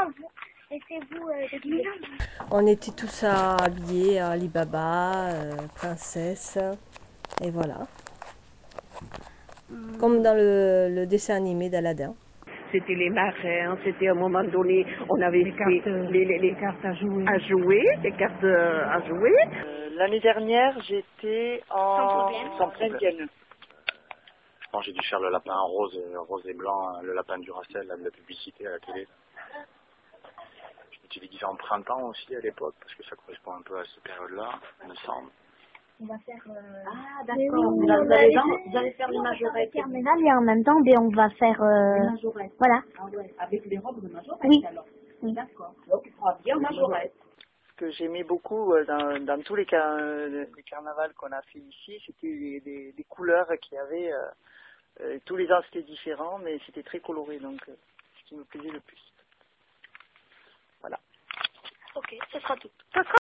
étiez-vous déguisés? On était tous habillés à Alibaba, princesse, et voilà. Comme dans le dessin animé d'Aladin. C'était les marins, c'était à un moment donné, on avait les cartes à jouer, les cartes à jouer. L'année dernière, j'étais en Indienne. Je pense que j'ai dû faire le lapin rose et blanc, le lapin du Racel, de la publicité à la télé. Je m'étais déguisé en printemps aussi à l'époque, parce que ça correspond un peu à cette période-là, il me semble. On va faire... Ah, d'accord. Vous allez faire les majorettes. Terminal et en même temps, on va faire... Les majorettes. Voilà. Ah ouais, avec les robes de majorette Oui. alors. Oui. D'accord. Donc, il faudra bien majorette. Ce que j'aimais beaucoup dans tous les carnavals qu'on a fait ici, c'était des couleurs qu'il y avait. Tous les ans c'était différent, mais c'était très coloré, donc ce qui me plaisait le plus. Voilà. Ok, ce sera tout.